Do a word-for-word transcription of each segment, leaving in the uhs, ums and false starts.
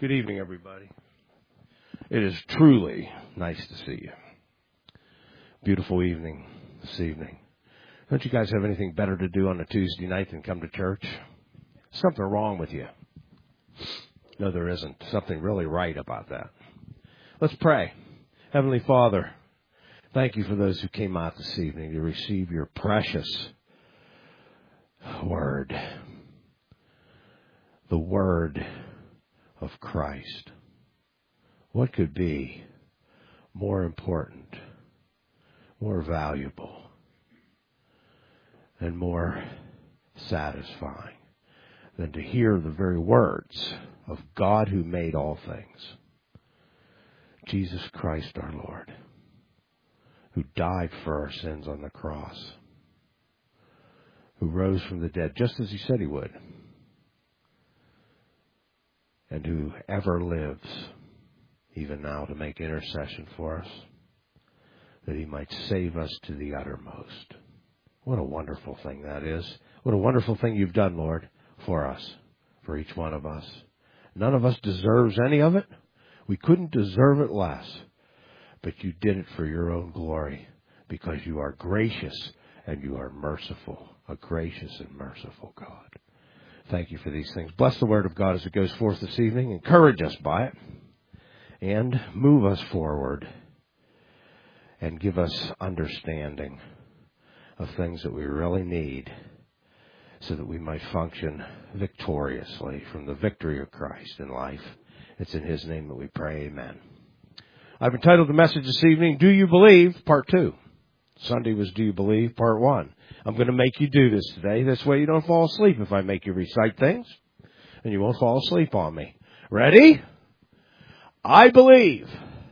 Good evening, everybody. It is truly nice to see you. Beautiful evening this evening. Don't you guys have anything better to do on a Tuesday night than come to church? Something wrong with you. No, there isn't. Something really right about that. Let's pray. Heavenly Father, thank you for those who came out this evening to receive your precious word. The word of Christ. What could be more important, more valuable, and more satisfying than to hear the very words of God who made all things? Jesus Christ our Lord, who died for our sins on the cross, who rose from the dead just as he said he would, and who ever lives even now to make intercession for us, that he might save us to the uttermost. What a wonderful thing that is. What a wonderful thing you've done, Lord, for us, for each one of us. None of us deserves any of it. We couldn't deserve it less. But you did it for your own glory, because you are gracious and you are merciful, a gracious and merciful God. Thank you for these things. Bless the word of God as it goes forth this evening. Encourage us by it. And move us forward. And give us understanding of things that we really need, so that we might function victoriously from the victory of Christ in life. It's in his name that we pray. Amen. I've entitled the message this evening, Do You Believe? Part two. Sunday was Do You Believe? Part one. I'm going to make you do this today. This way you don't fall asleep if I make you recite things. And you won't fall asleep on me. Ready? I believe.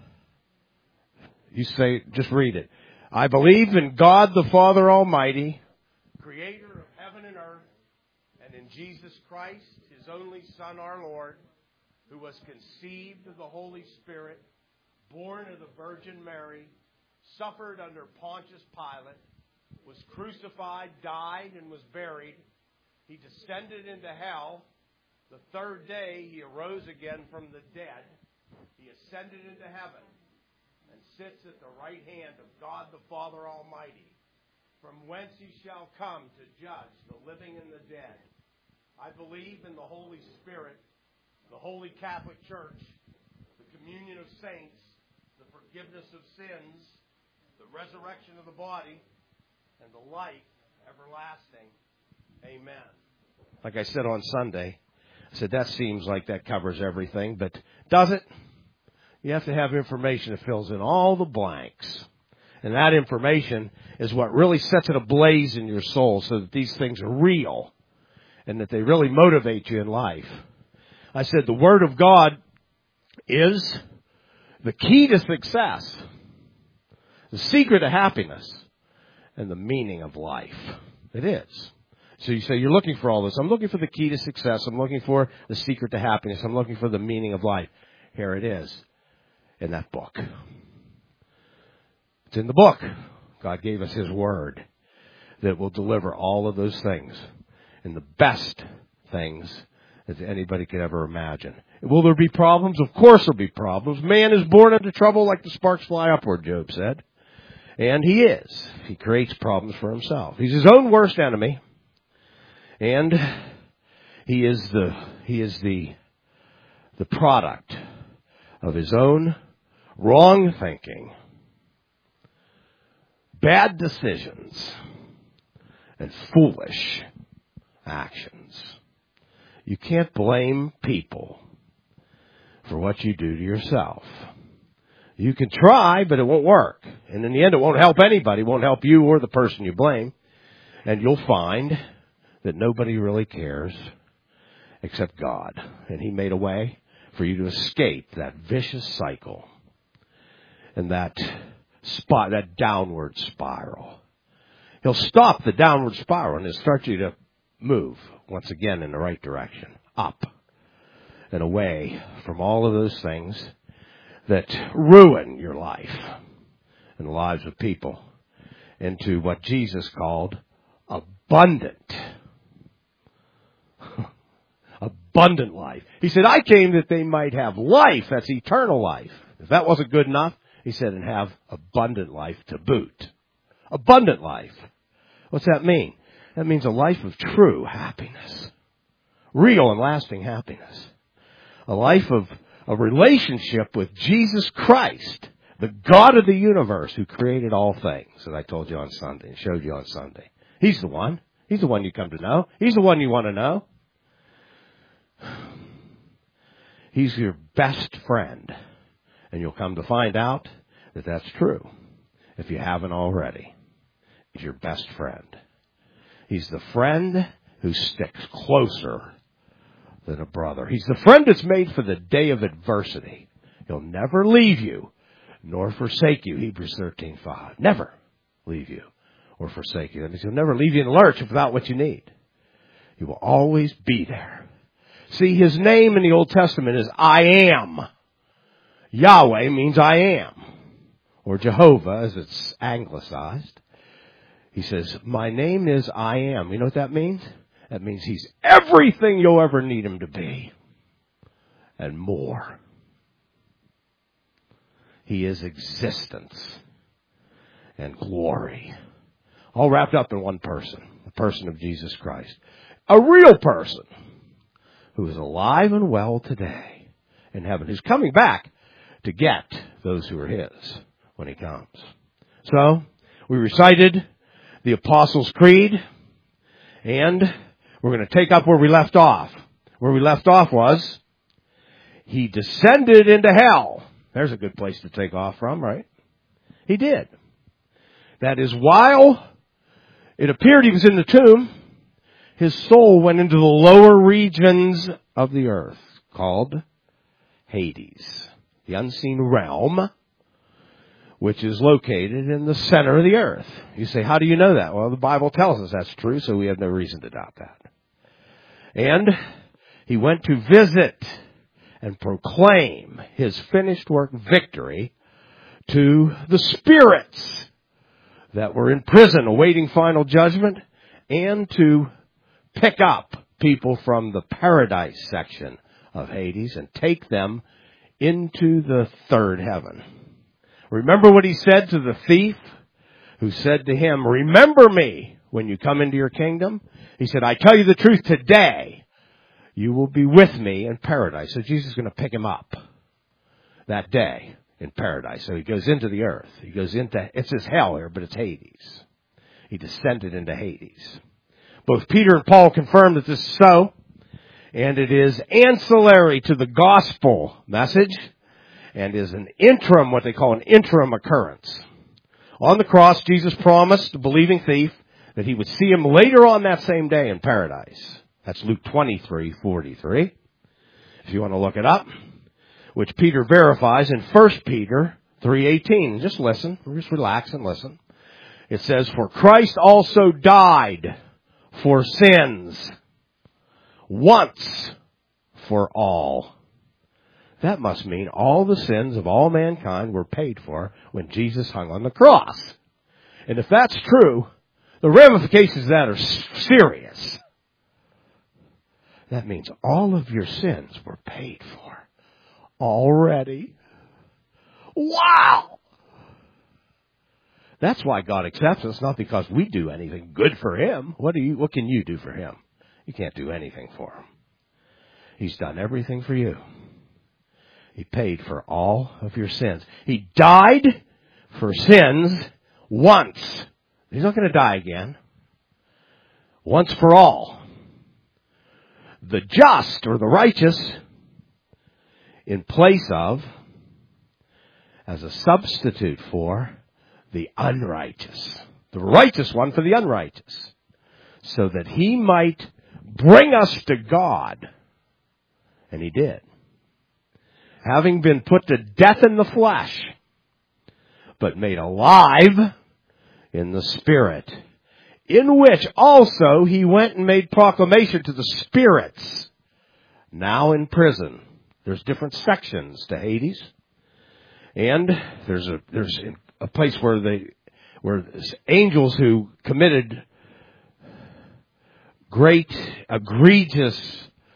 You say, just read it. I believe in God the Father Almighty, creator of heaven and earth, and in Jesus Christ, his only Son, our Lord, who was conceived of the Holy Spirit, born of the Virgin Mary, suffered under Pontius Pilate, was crucified, died, and was buried. He descended into hell. The third day, he arose again from the dead. He ascended into heaven and sits at the right hand of God the Father Almighty, from whence he shall come to judge the living and the dead. I believe in the Holy Spirit, the Holy Catholic Church, the communion of saints, the forgiveness of sins, the resurrection of the body, and the life everlasting. Amen. Like I said on Sunday, I said that seems like that covers everything, but does it? You have to have information that fills in all the blanks. And that information is what really sets it ablaze in your soul, so that these things are real and that they really motivate you in life. I said the Word of God is the key to success, the secret to happiness, and the meaning of life. It is. So you say, you're looking for all this. I'm looking for the key to success. I'm looking for the secret to happiness. I'm looking for the meaning of life. Here it is in that book. It's in the book. God gave us his word that will deliver all of those things and the best things that anybody could ever imagine. Will there be problems? Of course there'll be problems. Man is born into trouble like the sparks fly upward, Job said. And he is. He creates problems for himself. He's his own worst enemy. And he is the he is the the product of his own wrong thinking, bad decisions, and foolish actions. You can't blame people for what you do to yourself. You can try, but it won't work. And in the end, it won't help anybody. It won't help you or the person you blame. And you'll find that nobody really cares except God. And he made a way for you to escape that vicious cycle and that spot, that downward spiral. He'll stop the downward spiral and he'll start you to move once again in the right direction, up and away from all of those things that ruin your life and the lives of people, into what Jesus called abundant abundant life. He said, I came that they might have life. That's eternal life. If that wasn't good enough, he said, and have abundant life to boot. Abundant life. What's that mean? That means a life of true happiness. Real and lasting happiness. A life of a relationship with Jesus Christ, the God of the universe who created all things, as I told you on Sunday and showed you on Sunday. He's the one. He's the one you come to know. He's the one you want to know. He's your best friend. And you'll come to find out that that's true, if you haven't already. He's your best friend. He's the friend who sticks closer than a brother. He's the friend that's made for the day of adversity. He'll never leave you, nor forsake you, Hebrews thirteen five. Never leave you or forsake you. That means he'll never leave you in the lurch without what you need. He will always be there. See, his name in the Old Testament is I am. Yahweh means I am, or Jehovah as it's anglicized. He says, my name is I am. You know what that means? That means he's everything you'll ever need him to be, and more. He is existence and glory, all wrapped up in one person, the person of Jesus Christ. A real person who is alive and well today in heaven, who's coming back to get those who are his when he comes. So, we recited the Apostles' Creed, and we're going to take up where we left off. Where we left off was, he descended into hell. There's a good place to take off from, right? He did. That is, while it appeared he was in the tomb, his soul went into the lower regions of the earth, called Hades, the unseen realm, which is located in the center of the earth. You say, how do you know that? Well, the Bible tells us that's true, so we have no reason to doubt that. And he went to visit and proclaim his finished work victory to the spirits that were in prison awaiting final judgment, and to pick up people from the paradise section of Hades and take them into the third heaven. Remember what he said to the thief who said to him, remember me when you come into your kingdom? He said, I tell you the truth, today you will be with me in paradise. So Jesus is going to pick him up that day in paradise. So he goes into the earth. He goes into, it says hell here, but it's Hades. He descended into Hades. Both Peter and Paul confirmed that this is so, and it is ancillary to the gospel message, and is an interim, what they call an interim occurrence. On the cross, Jesus promised the believing thief that he would see him later on that same day in paradise. That's Luke twenty-three forty-three, if you want to look it up, which Peter verifies in First Peter three eighteen. Just listen, just relax and listen. It says, for Christ also died for sins once for all. That must mean all the sins of all mankind were paid for when Jesus hung on the cross. And if that's true, the ramifications of that are serious. That means all of your sins were paid for already. Wow! That's why God accepts us, not because we do anything good for him. What do you, what can you do for him? You can't do anything for him. He's done everything for you. He paid for all of your sins. He died for sins once. He's not going to die again. Once for all. The just, or the righteous, in place of, as a substitute for, the unrighteous. The righteous one for the unrighteous. So that he might bring us to God. And he did. Having been put to death in the flesh, but made alive in the Spirit, in which also he went and made proclamation to the spirits now in prison. There's different sections to Hades, and there's a there's a place where they where angels who committed great egregious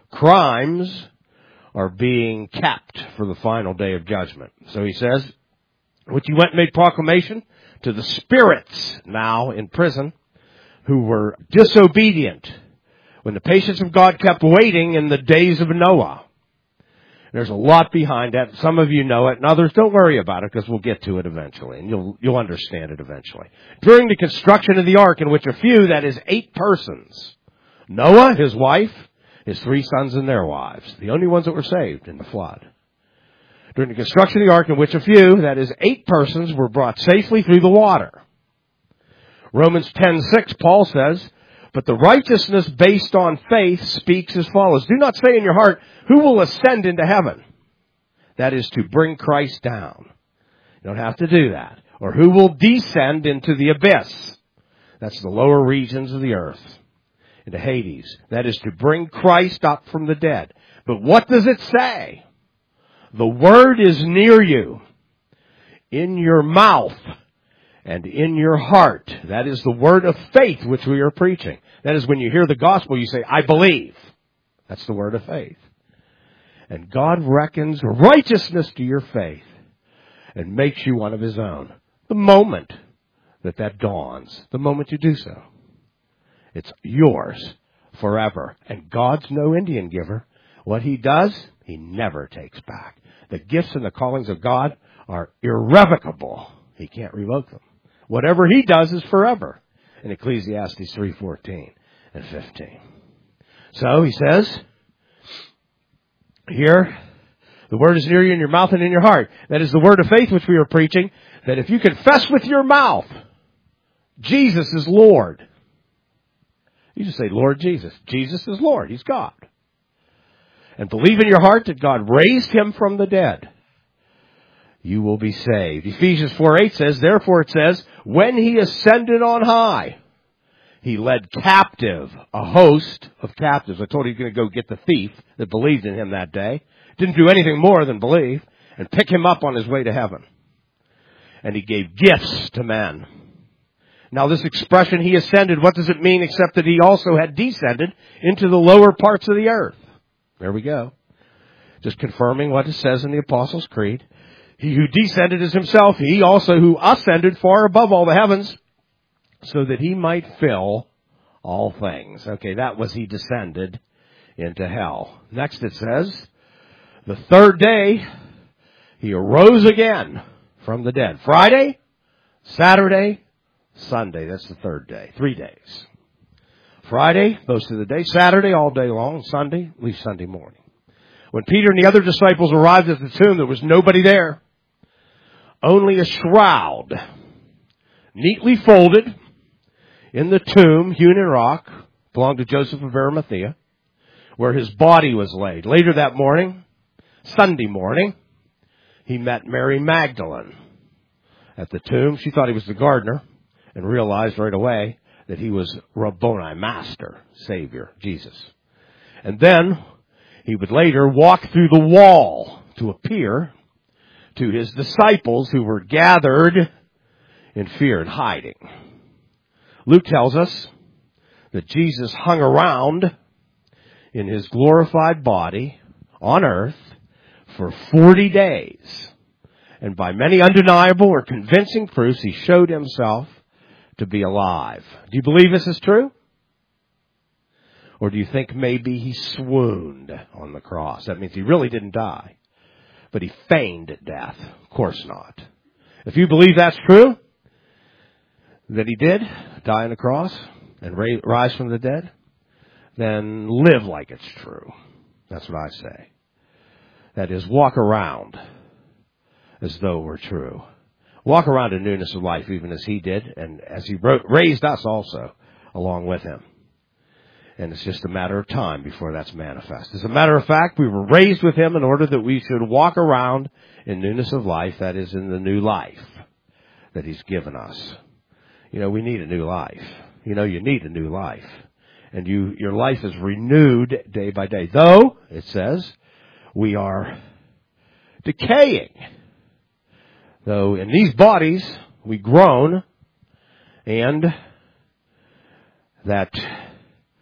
Crimes are being kept for the final day of judgment. So he says, which he went and made proclamation to the spirits now in prison who were disobedient when the patience of God kept waiting in the days of Noah. There's a lot behind that. Some of you know it, and others don't worry about it because we'll get to it eventually, and you'll you'll understand it eventually. During the construction of the ark, in which a few, that is eight persons, Noah, his wife, his three sons and their wives, the only ones that were saved in the flood. During the construction of the ark, in which a few, that is eight persons, were brought safely through the water. Romans ten six, Paul says, but the righteousness based on faith speaks as follows. Do not say in your heart, who will ascend into heaven? That is to bring Christ down. You don't have to do that. Or who will descend into the abyss? That's the lower regions of the earth. Into Hades. That is to bring Christ up from the dead. But what does it say? The word is near you, in your mouth and in your heart. That is the word of faith which we are preaching. That is when you hear the gospel, you say, I believe. That's the word of faith. And God reckons righteousness to your faith and makes you one of his own. The moment that that dawns, the moment you do so, it's yours forever. And God's no Indian giver. What he does, he never takes back. The gifts and the callings of God are irrevocable. He can't revoke them. Whatever he does is forever. In Ecclesiastes three fourteen and fifteen. So he says, here, the word is near you in your mouth and in your heart. That is the word of faith which we are preaching, that if you confess with your mouth, Jesus is Lord. You just say, Lord Jesus. Jesus is Lord. He's God. And believe in your heart that God raised him from the dead, you will be saved. Ephesians four eight says, therefore it says, when he ascended on high, he led captive a host of captives. I told you he's going to go get the thief that believed in him that day. Didn't do anything more than believe, and pick him up on his way to heaven. And he gave gifts to men. Now this expression, he ascended, what does it mean except that he also had descended into the lower parts of the earth? There we go. Just confirming what it says in the Apostles' Creed. He who descended is himself, he also who ascended far above all the heavens, so that he might fill all things. Okay, that was he descended into hell. Next it says, the third day, he arose again from the dead. Friday, Saturday, Sunday. That's the third day. Three days. Friday, most of the day. Saturday, all day long. Sunday, at least Sunday morning. When Peter and the other disciples arrived at the tomb, there was nobody there. Only a shroud, neatly folded in the tomb, hewn in rock, belonged to Joseph of Arimathea, where his body was laid. Later that morning, Sunday morning, he met Mary Magdalene at the tomb. She thought he was the gardener and realized right away that he was Rabboni, Master, Savior, Jesus. And then he would later walk through the wall to appear to his disciples who were gathered in fear and hiding. Luke tells us that Jesus hung around in his glorified body on earth for forty days. And by many undeniable or convincing proofs, he showed himself to be alive. Do you believe this is true? Or do you think maybe he swooned on the cross? That means he really didn't die, but he feigned death. Of course not. If you believe that's true, that he did die on the cross and rise from the dead, then live like it's true. That's what I say. That is, walk around as though it were true. Walk around in newness of life, even as he did, and as he raised us also along with him. And it's just a matter of time before that's manifest. As a matter of fact, we were raised with him in order that we should walk around in newness of life, that is, in the new life that he's given us. You know, we need a new life. You know, you need a new life. And you, your life is renewed day by day. Though, it says, we are decaying. Though in these bodies we groan, and that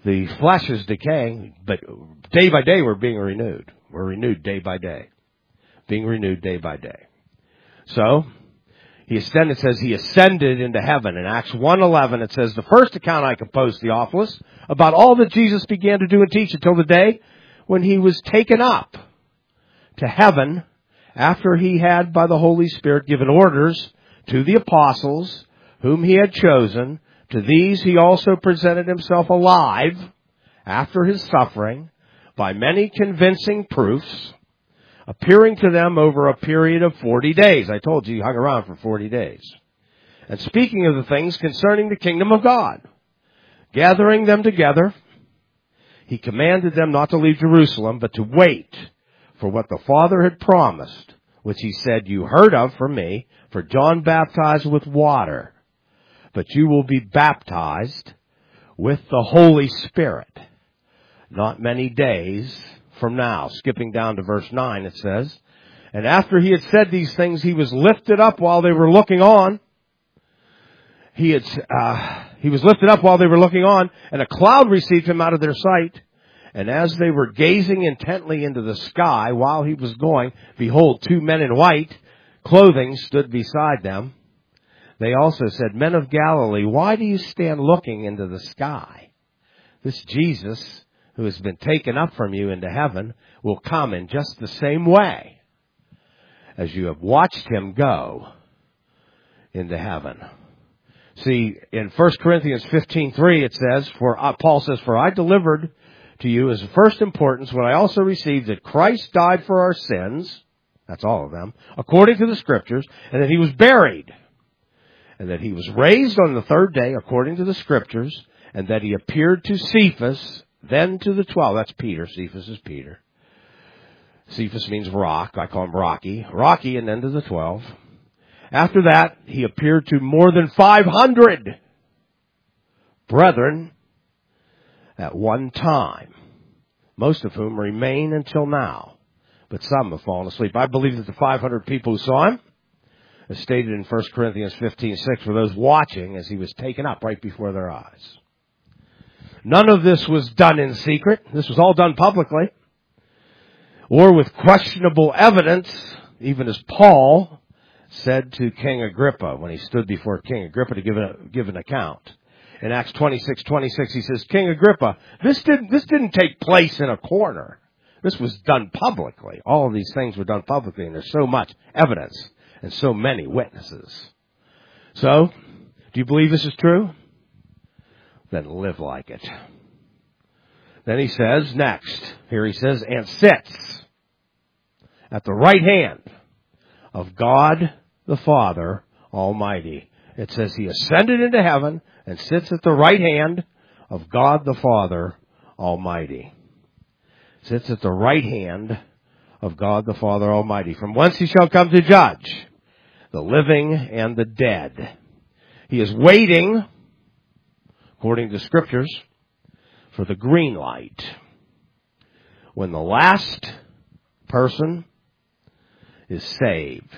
The flesh is decaying, but day by day we're being renewed. We're renewed day by day. Being renewed day by day. So, he ascended, it says he ascended into heaven. In Acts one eleven, it says, the first account I composed, Theophilus, about all that Jesus began to do and teach until the day when he was taken up to heaven after he had, by the Holy Spirit, given orders to the apostles whom he had chosen. To these he also presented himself alive after his suffering by many convincing proofs, appearing to them over a period of forty days. I told you he hung around for forty days. And speaking of the things concerning the kingdom of God, gathering them together, he commanded them not to leave Jerusalem, but to wait for what the Father had promised, which he said, you heard of from me, for John baptized with water, but you will be baptized with the Holy Spirit not many days from now. Skipping down to verse nine, it says, and after he had said these things, he was lifted up while they were looking on. He had, uh, he was lifted up while they were looking on, and a cloud received him out of their sight. And as they were gazing intently into the sky while he was going, behold, two men in white clothing stood beside them. They also said, men of Galilee, why do you stand looking into the sky? This Jesus, who has been taken up from you into heaven, will come in just the same way as you have watched him go into heaven. See, in First Corinthians fifteen three it says, for uh, Paul says, for I delivered to you as of first importance what I also received, that Christ died for our sins, that's all of them, according to the Scriptures, and that he was buried, and that he was raised on the third day, according to the Scriptures, and that he appeared to Cephas, then to the twelve. That's Peter. Cephas is Peter. Cephas means rock. I call him Rocky. Rocky, and then to the twelve. After that, he appeared to more than five hundred brethren at one time, most of whom remain until now, but some have fallen asleep. I believe that the five hundred people who saw him, as stated in First Corinthians fifteen six, were those watching as he was taken up right before their eyes. None of this was done in secret. This was all done publicly, or with questionable evidence, even as Paul said to King Agrippa when he stood before King Agrippa to give, a, give an account. In Acts twenty-six twenty-six, he says, King Agrippa, this didn't, this didn't take place in a corner. This was done publicly. All of these things were done publicly, and there's so much evidence and so many witnesses. So, do you believe this is true? Then live like it. Then he says, next, here he says, and sits at the right hand of God the Father Almighty. It says he ascended into heaven and sits at the right hand of God the Father Almighty. Sits at the right hand of God the Father Almighty, from whence he shall come to judge the living and the dead. He is waiting, according to Scriptures, for the green light, when the last person is saved,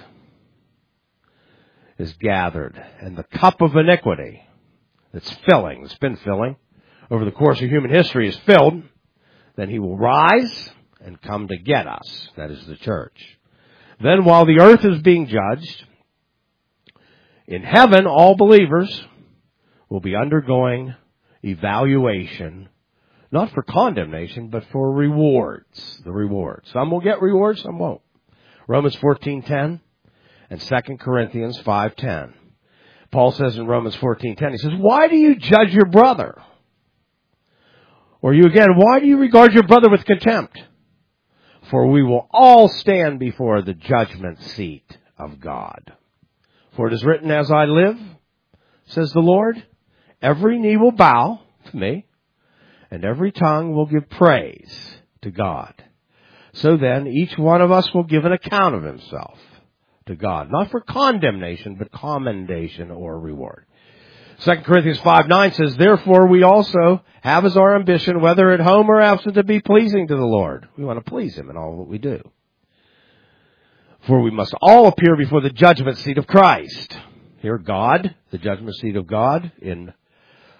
is gathered, and the cup of iniquity that's filling, that's been filling, over the course of human history is filled, then he will rise and come to get us, that is the church. Then while the earth is being judged, in heaven all believers will be undergoing evaluation, not for condemnation, but for rewards, the rewards. Some will get rewards, some won't. Romans fourteen ten and Second Corinthians five ten. Paul says in Romans fourteen ten, he says, why do you judge your brother? Or you again, why do you regard your brother with contempt? For we will all stand before the judgment seat of God. For it is written, as I live, says the Lord, every knee will bow to me, and every tongue will give praise to God. So then, each one of us will give an account of himself to God, not for condemnation, but commendation or reward. Second Corinthians five nine says, therefore we also have as our ambition, whether at home or absent, to be pleasing to the Lord. We want to please him in all that we do. For we must all appear before the judgment seat of Christ. Here God, the judgment seat of God, in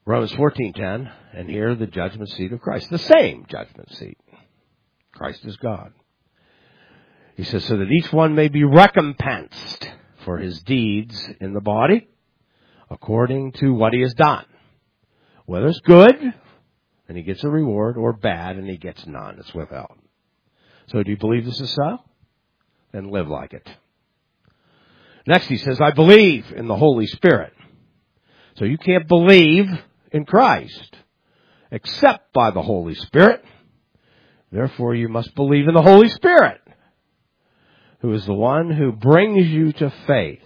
Romans fourteen ten, and here the judgment seat of Christ. The same judgment seat. Christ is God. He says, so that each one may be recompensed for his deeds in the body, according to what he has done. Whether it's good, and he gets a reward, or bad, and he gets none. It's withheld. So do you believe this is so? Then live like it. Next he says, I believe in the Holy Spirit. So you can't believe in Christ except by the Holy Spirit. Therefore you must believe in the Holy Spirit, who is the one who brings you to faith.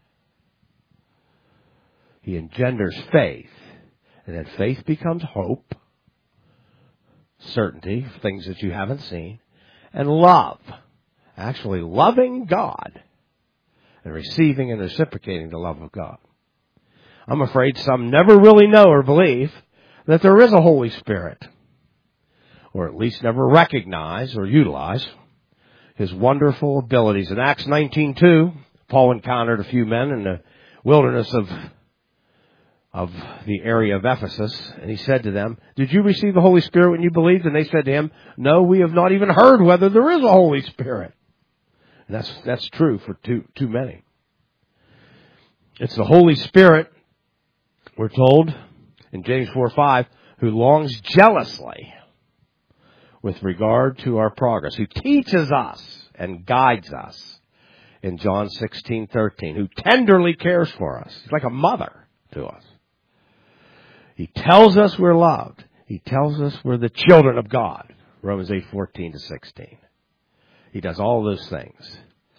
He engenders faith. And then faith becomes hope, certainty, things that you haven't seen, and love. Actually loving God and receiving and reciprocating the love of God. I'm afraid some never really know or believe that there is a Holy Spirit, or at least never recognize or utilize his wonderful abilities. In Acts nineteen two, Paul encountered a few men in the wilderness of of the area of Ephesus, and he said to them, did you receive the Holy Spirit when you believed? And they said to him, no, we have not even heard whether there is a Holy Spirit. And that's that's true for too too many. It's the Holy Spirit, we're told in James four five, who longs jealously with regard to our progress, who teaches us and guides us in John sixteen thirteen, who tenderly cares for us. He's like a mother to us. He tells us we're loved. He tells us we're the children of God. Romans eight fourteen to sixteen. He does all those things.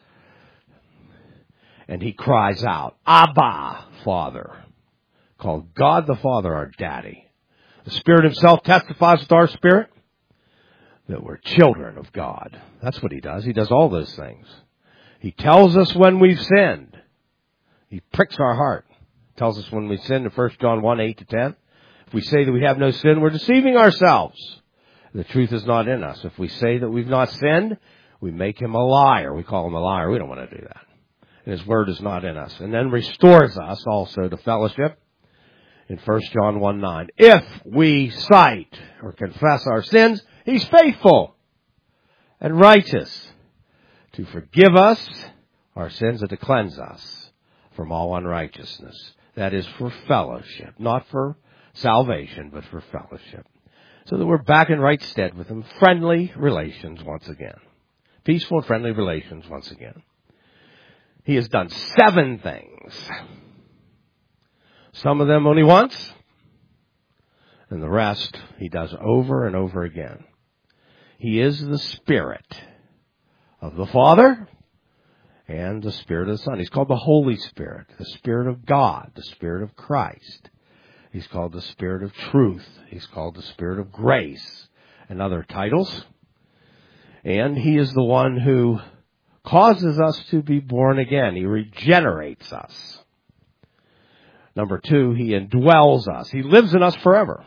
And he cries out, Abba, Father. Called God the Father our Daddy. The Spirit himself testifies with our spirit that we're children of God. That's what he does. He does all those things. He tells us when we've sinned. He pricks our heart. Tells us when we sin in First John one eight to ten. If we say that we have no sin, we're deceiving ourselves. The truth is not in us. If we say that we've not sinned, we make him a liar. We call him a liar. We don't want to do that. And his word is not in us. And then restores us also to fellowship in First John one nine. If we cite or confess our sins, he's faithful and righteous to forgive us our sins and to cleanse us from all unrighteousness. That is for fellowship, not for salvation, but for fellowship. So that we're back in right stead with him. Friendly relations once again. Peaceful and friendly relations once again. He has done seven things. Some of them only once. And the rest he does over and over again. He is the Spirit of the Father and the Spirit of the Son. He's called the Holy Spirit, the Spirit of God, the Spirit of Christ. He's called the Spirit of Truth. He's called the Spirit of Grace and other titles. And he is the one who causes us to be born again. He regenerates us. Number two, he indwells us. He lives in us forever.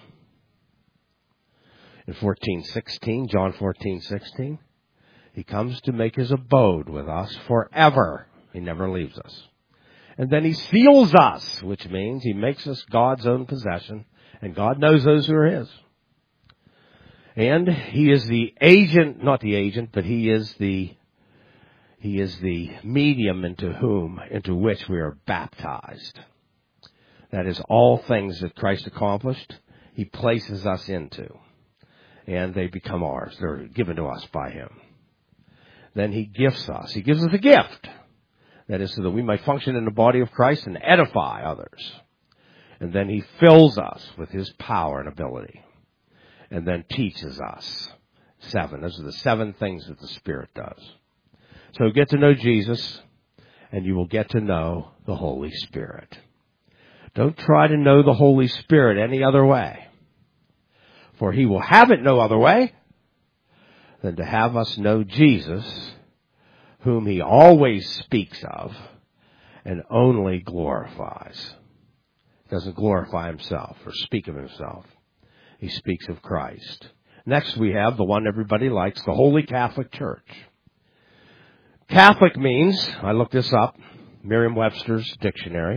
In fourteen sixteen, John fourteen sixteen, he comes to make his abode with us forever. He never leaves us. And then he seals us, which means he makes us God's own possession, and God knows those who are his. And he is the agent, not the agent, but he is the he is the medium into whom, into which we are baptized. That is all things that Christ accomplished, he places us into. And they become ours. They're given to us by him. Then he gifts us. He gives us a gift. That is so that we might function in the body of Christ and edify others. And then he fills us with his power and ability. And then teaches us. Seven. Those are the seven things that the Spirit does. So get to know Jesus, and you will get to know the Holy Spirit. Don't try to know the Holy Spirit any other way. For he will have it no other way than to have us know Jesus, whom he always speaks of and only glorifies. He doesn't glorify himself or speak of himself. He speaks of Christ. Next we have the one everybody likes, the Holy Catholic Church. Catholic means, I looked this up, Merriam-Webster's dictionary,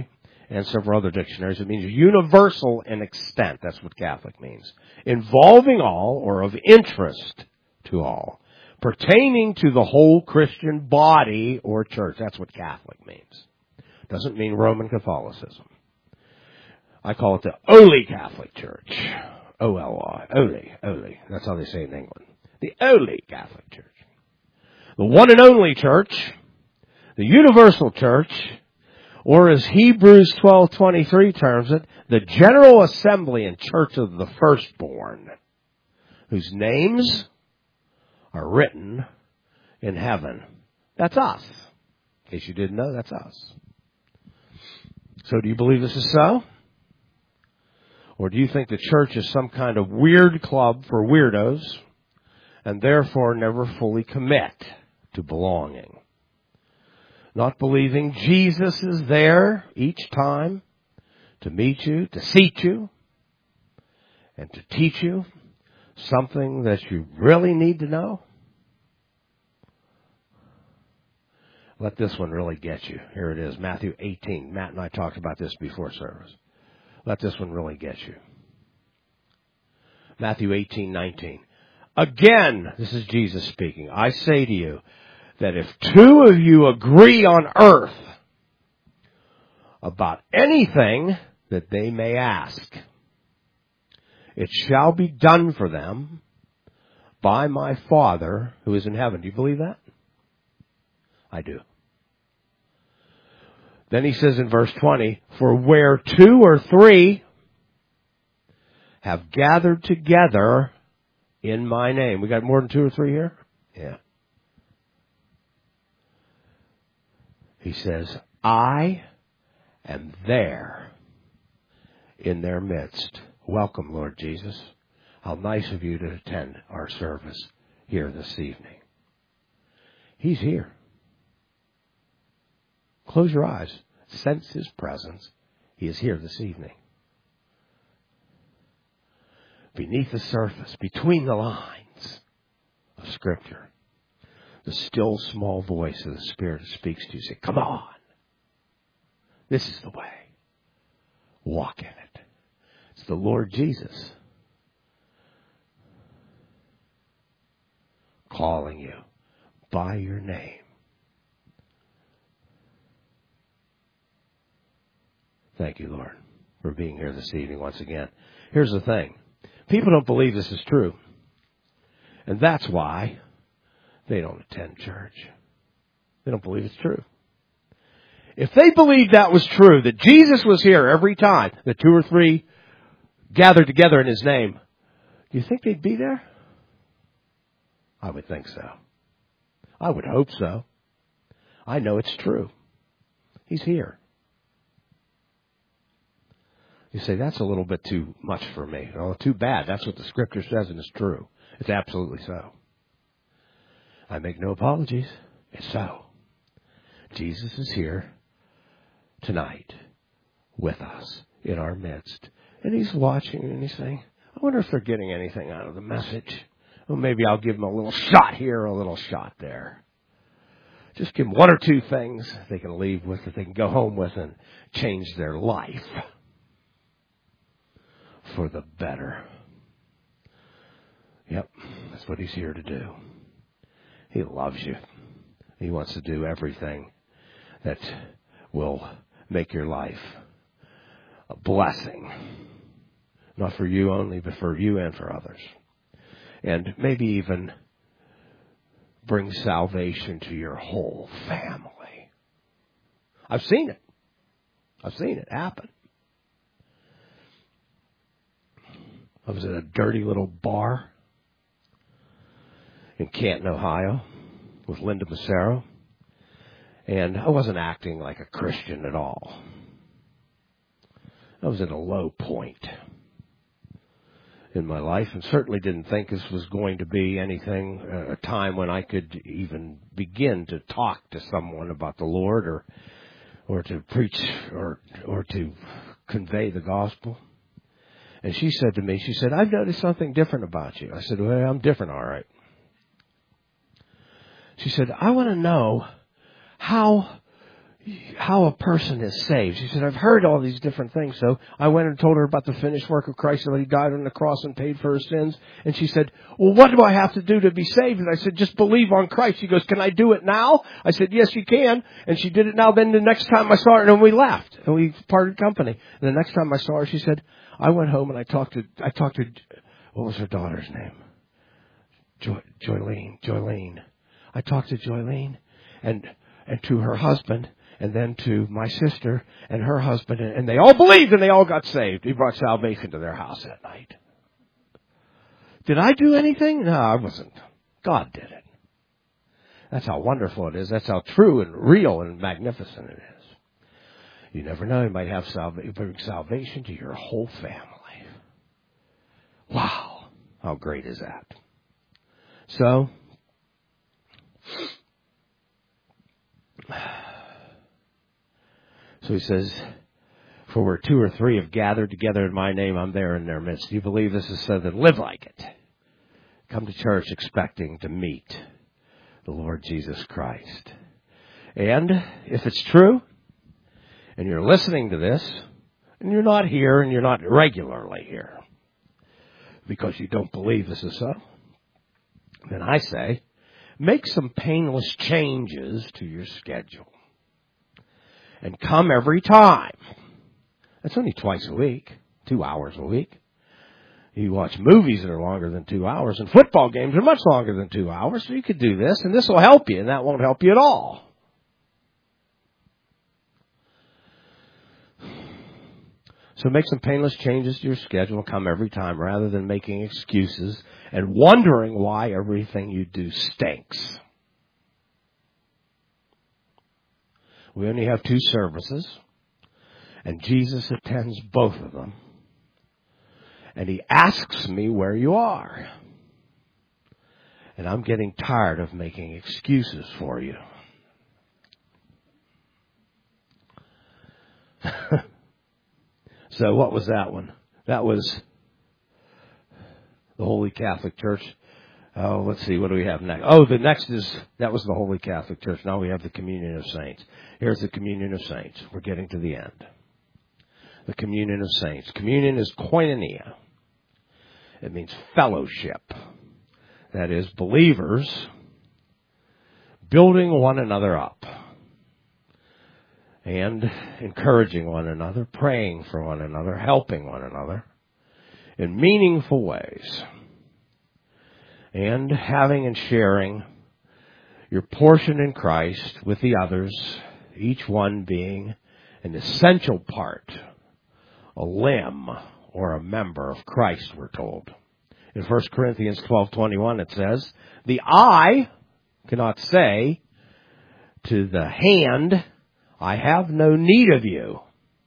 and several other dictionaries. It means universal in extent. That's what Catholic means. Involving all or of interest to all. Pertaining to the whole Christian body or church. That's what Catholic means. Doesn't mean Roman Catholicism. I call it the Holy Catholic Church. O L I. Holy. Holy. That's how they say it in England. The Holy Catholic Church. The one and only church. The universal church. Or as Hebrews twelve twenty-three terms it, the general assembly and church of the firstborn, whose names are written in heaven. That's us. In case you didn't know, that's us. So do you believe this is so? Or do you think the church is some kind of weird club for weirdos and therefore never fully commit to belonging? Not believing Jesus is there each time to meet you, to seat you, and to teach you something that you really need to know? Let this one really get you. Here it is, Matthew eighteen. Matt and I talked about this before service. Let this one really get you. Matthew eighteen nineteen. Again, this is Jesus speaking, I say to you that if two of you agree on earth about anything that they may ask, it shall be done for them by my Father who is in heaven. Do you believe that? I do. Then he says in verse twenty, for where two or three have gathered together in my name. We got more than two or three here? Yeah. He says, I am there in their midst. Welcome, Lord Jesus. How nice of you to attend our service here this evening. He's here. Close your eyes. Sense His presence. He is here this evening. Beneath the surface, between the lines of Scripture, the still small voice of the Spirit speaks to you. Say, come on. This is the way. Walk in it. It's the Lord Jesus calling you by your name. Thank you, Lord, for being here this evening once again. Here's the thing. People don't believe this is true. And that's why they don't attend church. They don't believe it's true. If they believed that was true, that Jesus was here every time that two or three gathered together in His name, do you think they'd be there? I would think so. I would hope so. I know it's true. He's here. You say, that's a little bit too much for me. Oh, too bad. That's what the Scripture says, and it's true. It's absolutely so. I make no apologies. It's so. Jesus is here tonight with us in our midst. And He's watching and He's saying, I wonder if they're getting anything out of the message. Well, maybe I'll give them a little shot here, a little shot there. Just give them one or two things they can leave with, that they can go home with and change their life for the better. Yep, that's what He's here to do. He loves you. He wants to do everything that will make your life a blessing. Not for you only, but for you and for others. And maybe even bring salvation to your whole family. I've seen it. I've seen it happen. I was at a dirty little bar in Canton, Ohio, with Linda Massaro, and I wasn't acting like a Christian at all. I was at a low point in my life and certainly didn't think this was going to be anything, uh, a time when I could even begin to talk to someone about the Lord or or to preach or or to convey the gospel. And she said to me, she said, I've noticed something different about you. I said, well, I'm different, all right. She said, I want to know how how a person is saved. She said, I've heard all these different things. So I went and told her about the finished work of Christ, that he died on the cross and paid for her sins. And she said, well, what do I have to do to be saved? And I said, just believe on Christ. She goes, can I do it now? I said, yes, you can. And she did it now. Then the next time I saw her, and then we left and we parted company. And the next time I saw her, she said, I went home and I talked to, I talked to, what was her daughter's name? Jo- Joylene, Joylene. I talked to Joylene and, and to her husband, and then to my sister and her husband, and they all believed and they all got saved. He brought salvation to their house that night. Did I do anything? No, I wasn't. God did it. That's how wonderful it is. That's how true and real and magnificent it is. You never know. You might have salvation, bring salvation to your whole family. Wow. How great is that? So, So he says, for where two or three have gathered together in my name, I'm there in their midst. Do you believe this is so? Then live like it. Come to church expecting to meet the Lord Jesus Christ. And if it's true, and you're listening to this, and you're not here, and you're not regularly here, because you don't believe this is so, then I say, make some painless changes to your schedule. And come every time. That's only twice a week, two hours a week. You watch movies that are longer than two hours, and football games are much longer than two hours, so you could do this, and this will help you, and that won't help you at all. So make some painless changes to your schedule and come every time, rather than making excuses and wondering why everything you do stinks. We only have two services, and Jesus attends both of them. And he asks me where you are. And I'm getting tired of making excuses for you. So what was that one? That was the Holy Catholic Church. Oh, let's see, what do we have next? Oh, the next is, that was the Holy Catholic Church. Now we have the Communion of Saints. Here's the Communion of Saints. We're getting to the end. The Communion of Saints. Communion is koinonia. It means fellowship. That is, believers building one another up and encouraging one another, praying for one another, helping one another in meaningful ways, and having and sharing your portion in Christ with the others, each one being an essential part, a limb or a member of Christ, we're told. In First Corinthians twelve twenty-one it says, the eye cannot say to the hand, I have no need of you.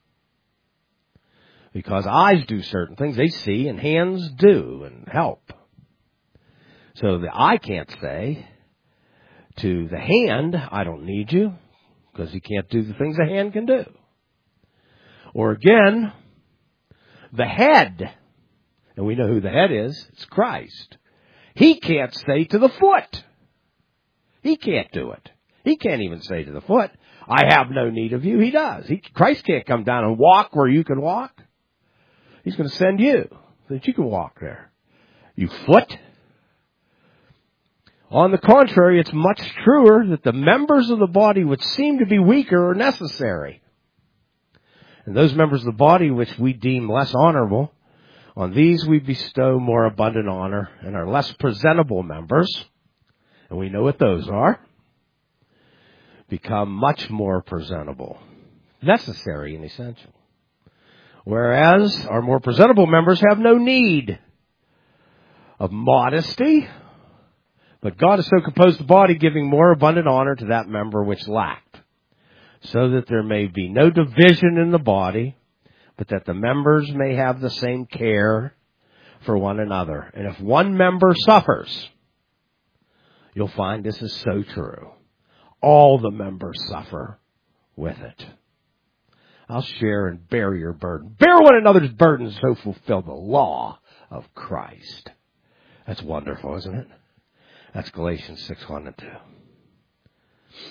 Because eyes do certain things, they see, and hands do and help. So the eye can't say to the hand, I don't need you, because he can't do the things the hand can do. Or again, the head, and we know who the head is, it's Christ. He can't say to the foot. He can't do it. He can't even say to the foot, I have no need of you. He does. He, Christ can't come down and walk where you can walk. He's going to send you so that you can walk there. You foot. On the contrary, it's much truer that the members of the body which seem to be weaker are necessary. And those members of the body which we deem less honorable, on these we bestow more abundant honor, and our less presentable members, and we know what those are, become much more presentable, necessary and essential. Whereas our more presentable members have no need of modesty, but God has so composed the body, giving more abundant honor to that member which lacked, so that there may be no division in the body, but that the members may have the same care for one another. And if one member suffers, you'll find this is so true. All the members suffer with it. I'll share and bear your burden. Bear one another's burdens, so fulfill the law of Christ. That's wonderful, isn't it? That's Galatians six, one and two.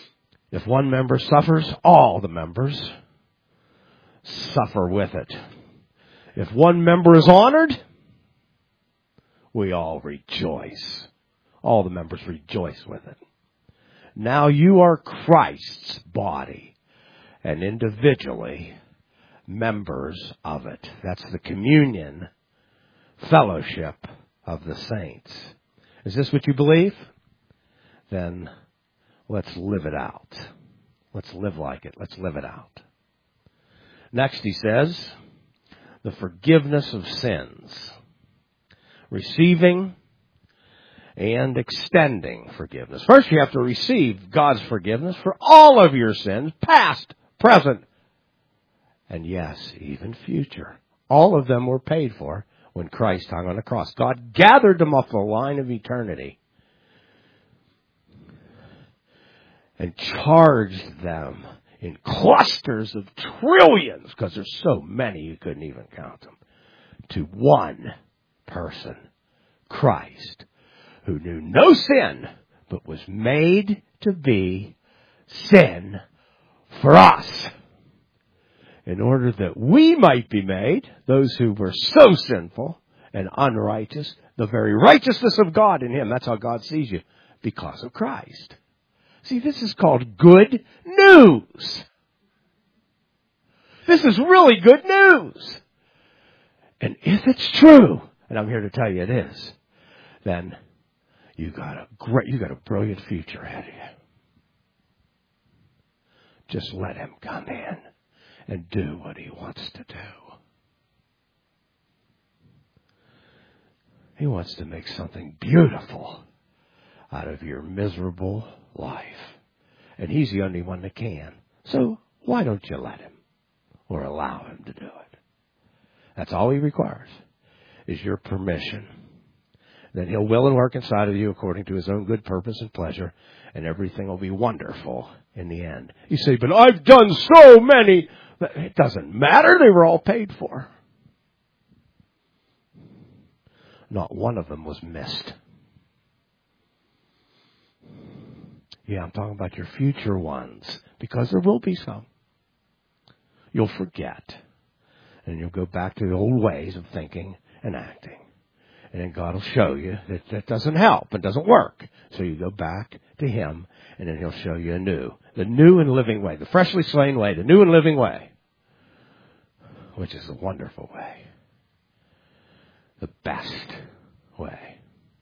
If one member suffers, all the members suffer with it. If one member is honored, we all rejoice. All the members rejoice with it. Now you are Christ's body, and individually members of it. That's the communion, fellowship of the saints. Is this what you believe? Then let's live it out. Let's live like it. Let's live it out. Next he says, the forgiveness of sins. Receiving and extending forgiveness. First you have to receive God's forgiveness for all of your sins, past, present, and yes, even future. All of them were paid for when Christ hung on the cross. God gathered them off the line of eternity and charged them in clusters of trillions, because there's so many you couldn't even count them, to one person, Christ, who knew no sin, but was made to be sin for us, in order that we might be made, those who were so sinful and unrighteous, the very righteousness of God in Him. That's how God sees you, because of Christ. See, this is called good news. This is really good news. And if it's true, and I'm here to tell you it is, then you got a great, you got a brilliant future ahead of you. Just let Him come in and do what He wants to do. He wants to make something beautiful out of your miserable life. And He's the only one that can. So why don't you let Him or allow Him to do it? That's all He requires, is your permission. Then He'll will and work inside of you according to His own good purpose and pleasure, and everything will be wonderful in the end. You say, but I've done so many. It doesn't matter. They were all paid for. Not one of them was missed. Yeah, I'm talking about your future ones, because there will be some. You'll forget. And you'll go back to the old ways of thinking and acting. And then God will show you that that doesn't help and doesn't work. So you go back to Him, and then He'll show you a new, the new and living way, the freshly slain way, the new and living way, which is a wonderful way, the best way.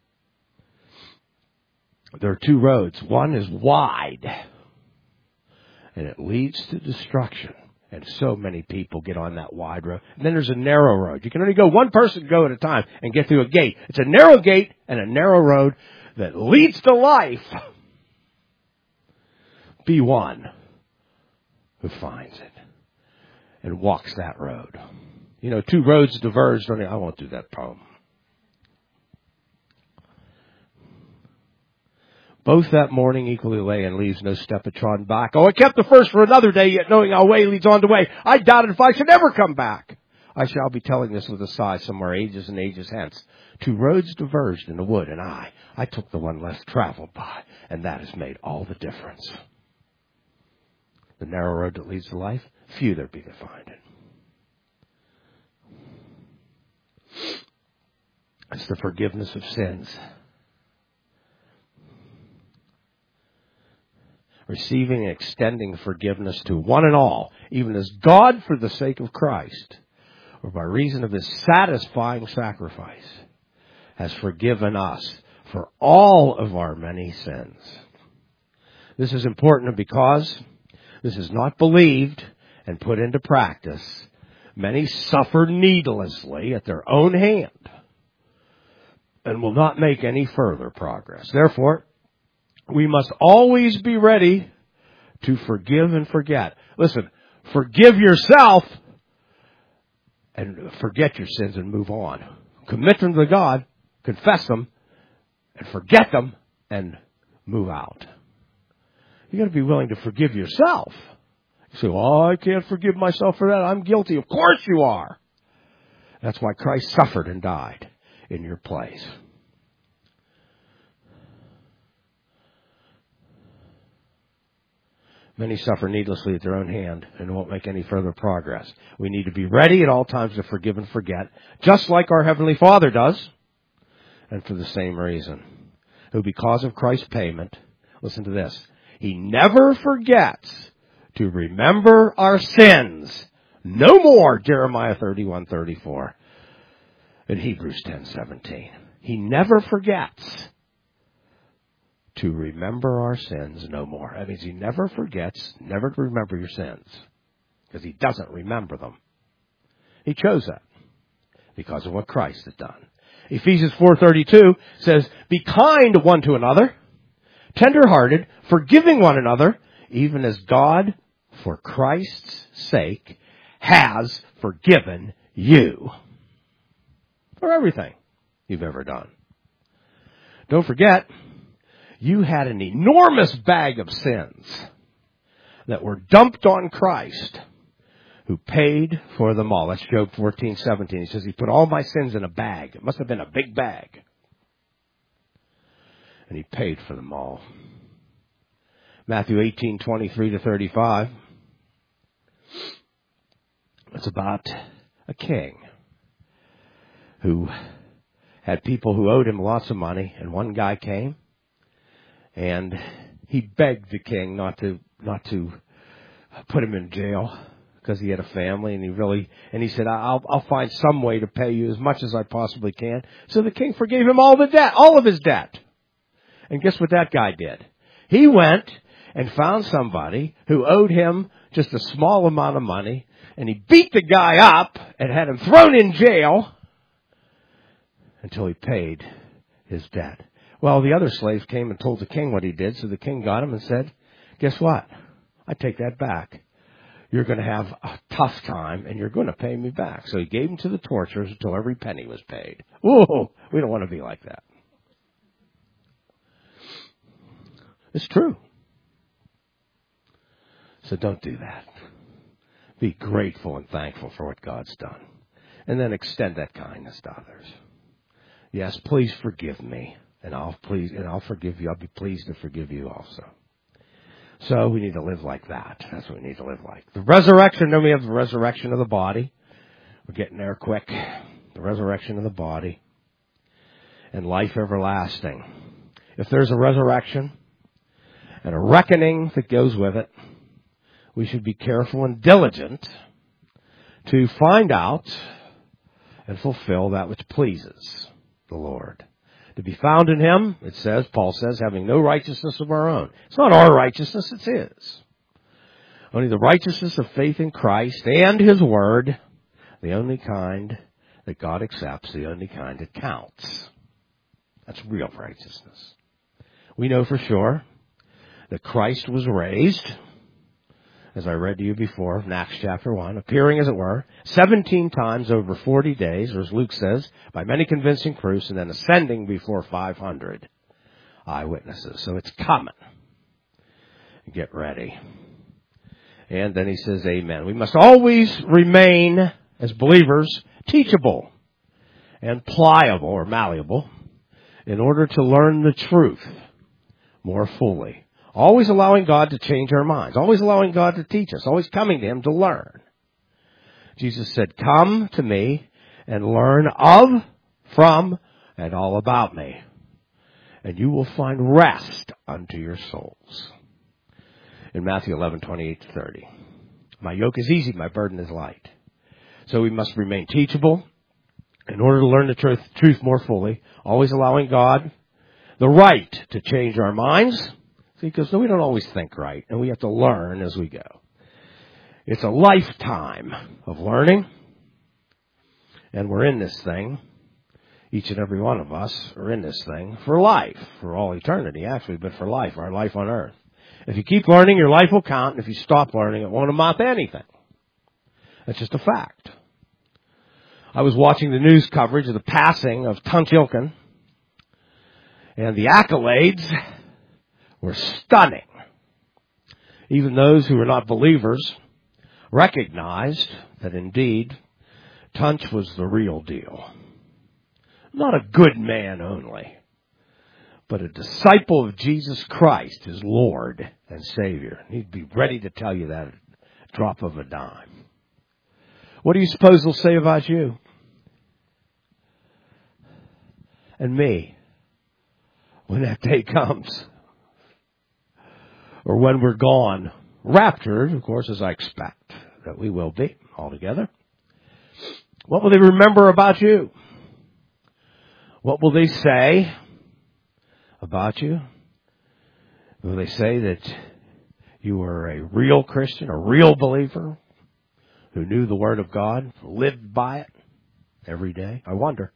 There are two roads. One is wide, and it leads to destruction. And so many people get on that wide road. And then there's a narrow road. You can only go one person go at a time and get through a gate. It's a narrow gate and a narrow road that leads to life. Be one who finds it and walks that road. You know, two roads diverged on the... I won't do that poem. Both that morning equally lay, and leaves no step had trodden back. Oh, I kept the first for another day, yet knowing our way leads on to way. I doubted if I should ever come back. I shall be telling this with a sigh somewhere ages and ages hence. Two roads diverged in the wood, and I, I took the one less traveled by, and that has made all the difference. The narrow road that leads to life, few there be that find it. It's the forgiveness of sins. Receiving and extending forgiveness to one and all, even as God, for the sake of Christ, or by reason of His satisfying sacrifice, has forgiven us for all of our many sins. This is important because this is not believed and put into practice. Many suffer needlessly at their own hand and will not make any further progress. Therefore, we must always be ready to forgive and forget. Listen, forgive yourself and forget your sins and move on. Commit them to God, confess them, and forget them, and move out. You got to be willing to forgive yourself. You say, "Oh, I can't forgive myself for that. I'm guilty." Of course you are. That's why Christ suffered and died in your place. Many suffer needlessly at their own hand and won't make any further progress. We need to be ready at all times to forgive and forget, just like our Heavenly Father does, and for the same reason. Who, because of Christ's payment, listen to this, He never forgets to remember our sins. No more, Jeremiah thirty-one thirty-four. In Hebrews ten seventeen. He never forgets to remember our sins no more. That means He never forgets, never to remember your sins, because He doesn't remember them. He chose that because of what Christ has done. Ephesians four thirty-two says, be kind one to another, tender-hearted, forgiving one another, even as God, for Christ's sake, has forgiven you for everything you've ever done. Don't forget, you had an enormous bag of sins that were dumped on Christ, who paid for them all. That's Job fourteen seventeen. He says, He put all my sins in a bag. It must have been a big bag. And He paid for them all. Matthew eighteen twenty-three to thirty-five. It's about a king who had people who owed him lots of money, and one guy came and he begged the king not to not to put him in jail because he had a family, and he really and he said, I'll I'll find some way to pay you as much as I possibly can. So the king forgave him all the debt, all of his debt. And guess what that guy did? He went and found somebody who owed him just a small amount of money, and he beat the guy up and had him thrown in jail until he paid his debt. Well, the other slaves came and told the king what he did, so the king got him and said, guess what? I take that back. You're going to have a tough time, and you're going to pay me back. So he gave him to the torturers until every penny was paid. Whoa, we don't want to be like that. It's true. So don't do that. Be grateful and thankful for what God's done. And then extend that kindness to others. Yes, please forgive me, and I'll please and I'll forgive you. I'll be pleased to forgive you also. So we need to live like that. That's what we need to live like. The resurrection, then we have the resurrection of the body. We're getting there quick. The resurrection of the body. And life everlasting. If there's a resurrection and a reckoning that goes with it, we should be careful and diligent to find out and fulfill that which pleases the Lord. To be found in Him, it says, Paul says, having no righteousness of our own. It's not our righteousness, it's His. Only the righteousness of faith in Christ and His Word, the only kind that God accepts, the only kind that counts. That's real righteousness. We know for sure that Christ was raised, as I read to you before, in Acts chapter one, appearing, as it were, seventeen times over forty days, or as Luke says, by many convincing proofs, and then ascending before five hundred eyewitnesses. So it's coming. Get ready. And then he says, amen. We must always remain, as believers, teachable and pliable, or malleable, in order to learn the truth more fully. Always allowing God to change our minds. Always allowing God to teach us. Always coming to Him to learn. Jesus said, come to me and learn of, from, and all about me. And you will find rest unto your souls. In Matthew eleven twenty-eight to thirty. My yoke is easy, my burden is light. So we must remain teachable in order to learn the truth, truth more fully. Always allowing God the right to change our minds. Because we don't always think right, and we have to learn as we go. It's a lifetime of learning, and we're in this thing. Each and every one of us are in this thing for life, for all eternity, actually, but for life, our life on earth. If you keep learning, your life will count, and if you stop learning, it won't amount to anything. That's just a fact. I was watching the news coverage of the passing of Tunch Ilkin, and the accolades were stunning. Even those who were not believers recognized that indeed Tunch was the real deal. Not a good man only, but a disciple of Jesus Christ is Lord and Savior. He'd be ready to tell you that at a drop of a dime. What do you suppose they'll say about you and me when that day comes? Or when we're gone, raptured, of course, as I expect that we will be altogether. What will they remember about you? What will they say about you? Will they say that you were a real Christian, a real believer who knew the Word of God, lived by it every day? I wonder.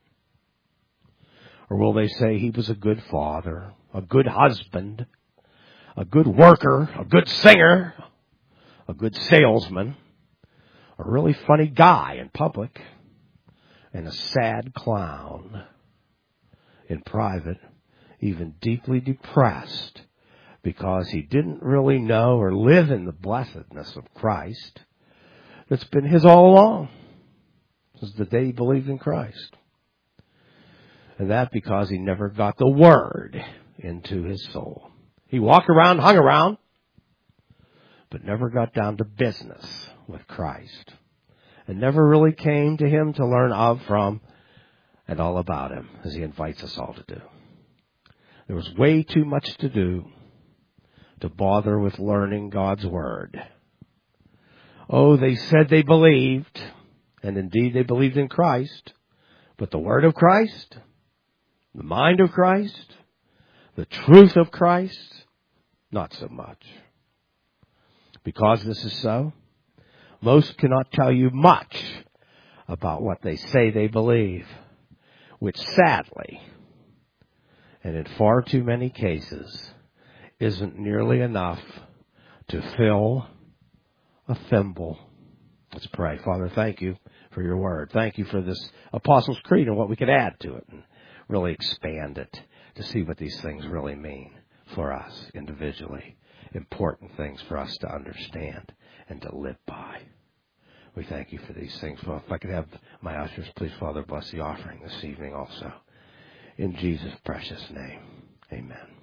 Or will they say he was a good father, a good husband, a good worker, a good singer, a good salesman, a really funny guy in public, and a sad clown in private, even deeply depressed because he didn't really know or live in the blessedness of Christ that's been his all along since the day he believed in Christ. And that because he never got the Word into his soul. He walked around, hung around, but never got down to business with Christ. And never really came to him to learn of, from, and all about him, as he invites us all to do. There was way too much to do to bother with learning God's Word. Oh, they said they believed, and indeed they believed in Christ, but the Word of Christ, the mind of Christ, the truth of Christ, not so much. Because this is so, most cannot tell you much about what they say they believe, which sadly, and in far too many cases, isn't nearly enough to fill a thimble. Let's pray. Father, thank you for your Word. Thank you for this Apostles' Creed and what we could add to it and really expand it to see what these things really mean for us individually. Important things for us to understand and to live by. We thank you for these things. Well, if I could have my ushers, please, Father, bless the offering this evening also. In Jesus' precious name, amen.